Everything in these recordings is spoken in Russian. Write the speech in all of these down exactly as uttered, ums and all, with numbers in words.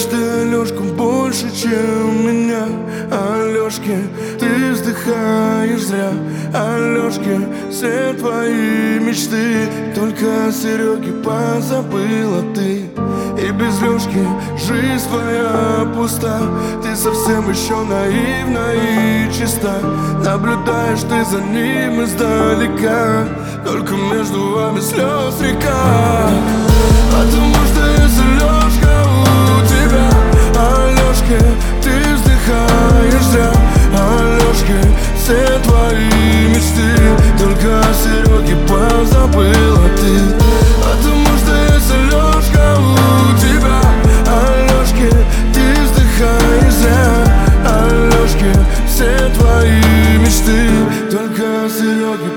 ты, Алёшка, больше, чем меня. Алёшки, ты вздыхаешь зря. Алёшки, все твои мечты только о Серёге позабыла ты. И без Лёшки жизнь твоя пуста. Ты совсем еще наивна и чиста. Наблюдаешь ты за ним издалека, только между вами слез река. Потому что если Лёшка у тебя, Алёшки, ты вздыхаешь зря. Алёшки, все твои мечты только о Серёге позабыла ты. Потому что если Лёшка у тебя, Алёшки, ты вздыхаешь зря. Алёшки, все твои мечты только о Серёге.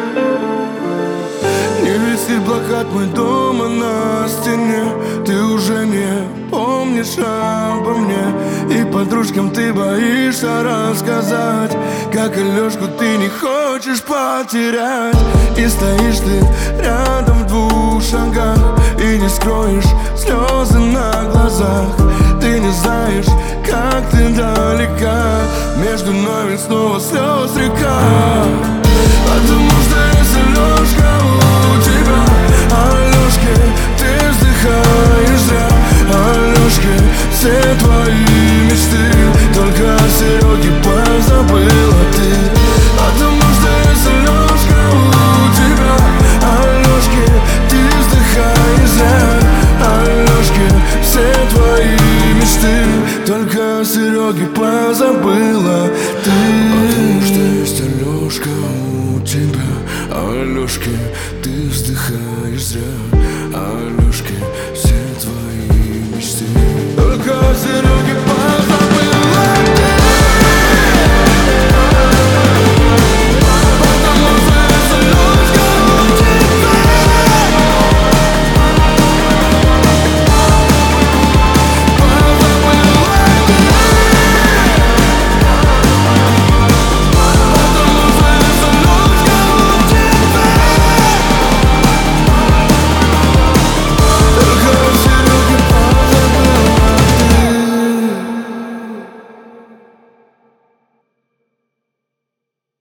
Не висит плакат мой дома на стене. Ты уже не помнишь обо мне. И подружкам ты боишься рассказать, как Алёшку ты не хочешь потерять. И стоишь ты рядом в двух шагах и не скроешь слезы на глазах. Ты не знаешь, как ты далека, между нами снова слез река. Потому что если Лёшка у тебя, Алёшки, ты вздыхаешь зря. Алёшки, все твои мечты только о Серёге позабыла ты. Потому что если Лёшка у тебя, Алёшки, ты вздыхаешь зря. Алёшки, все твои мечты только о Серёге позабыла ты. Потому что есть Алёшка у тебя, Алёшки, ты вздыхаешь зря. Алёшки,